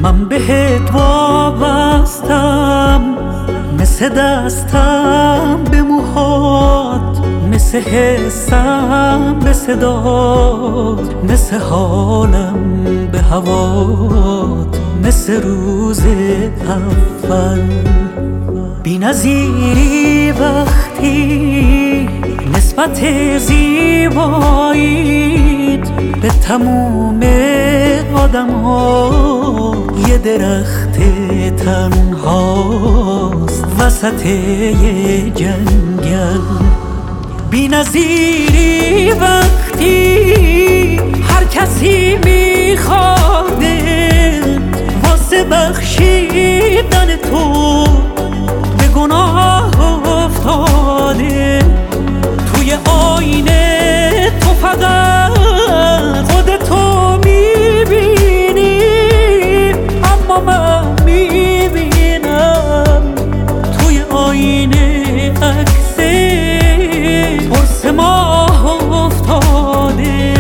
من بهت وابستم، مثل دستم به موهات، مثل حسم به صدات، مثل حالم به هوات، مثل روز اول. بی‌نظیری وقتی نسبت زیباییت به تموم آدم‌ها یه درخت تنهاست وسط یه جنگل. بی‌نظیری وقتی هر کسی میخوادت واسه بخشیدن تو به گناه افتاده. توی آینه تو فقط خودتو میبینی، اما من میبینم توی آینه عکس قرص ماه افتاده.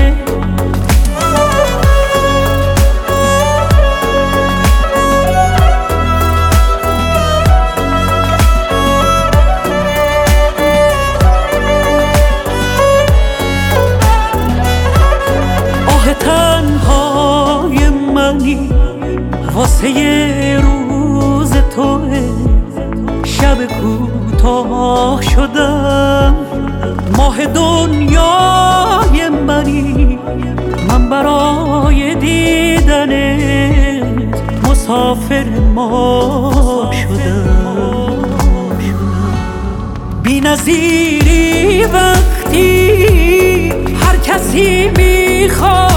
تنهای منی واسه یه روز توه، شب کوتاه شدم ماه دنیای منی. من برای دیدنت مسافر ما شدم. بی‌نظیری وقتی هر کسی میخواد